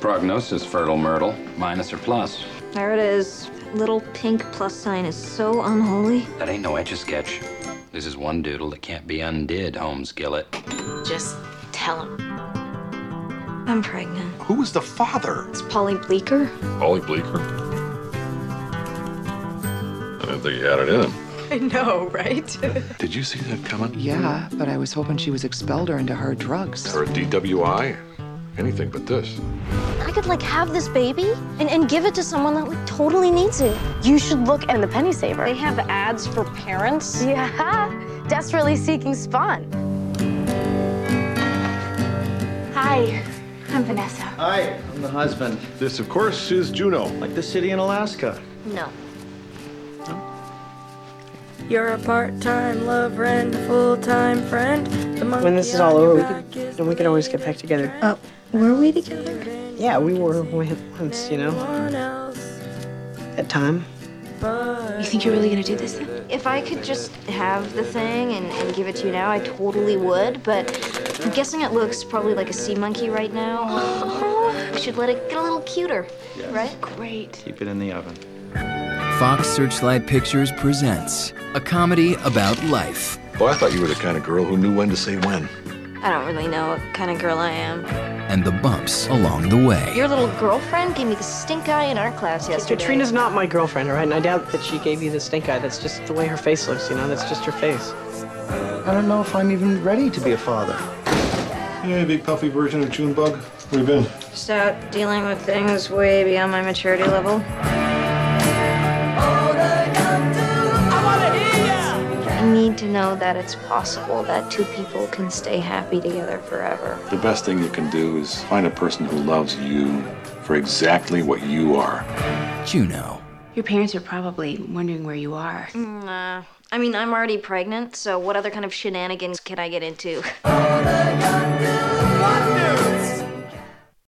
prognosis, fertile Myrtle. Minus or plus? There it is. Little pink plus sign is so unholy. That ain't no Etch-a-Sketch. This is one doodle that can't be undid, Holmes Gillett. Just tell him. I'm pregnant. Who was the father? It's Polly Bleecker. Polly Bleecker? I didn't think he had it in him. I know, right? Did you see that coming? Yeah, but I was hoping she was expelled or into hard drugs. Or a DWI? Anything but this. I could have this baby and give it to someone that totally needs it. You should look at the Penny Saver. They have ads for parents. Yeah, desperately seeking spawn. Hi, I'm Vanessa. Hi, I'm the husband. This, of course, is Juno. Like the city in Alaska. No. You're a part-time lover and a full-time friend. When this is all over, we can always get back together. Were we together? Yeah, we were once, At time. You think you're really gonna do this then? If I could just have the thing and give it to you now, I totally would, but I'm guessing it looks probably like a sea monkey right now. We should let it get a little cuter, right? Great. Keep it in the oven. Fox Searchlight Pictures presents a comedy about life. Well, I thought you were the kind of girl who knew when to say when. I don't really know what kind of girl I am. And the bumps along the way. Your little girlfriend gave me the stink eye in our class yesterday. Katrina's not my girlfriend, all right? And I doubt that she gave you the stink eye. That's just the way her face looks, That's just her face. I don't know if I'm even ready to be a father. Yeah, big puffy version of Junebug. Where you been? Just out dealing with things way beyond my maturity level. I need to know that it's possible that two people can stay happy together forever. The best thing you can do is find a person who loves you for exactly what you are. Juno. Your parents are probably wondering where you are. Nah. I mean, I'm already pregnant, so what other kind of shenanigans can I get into?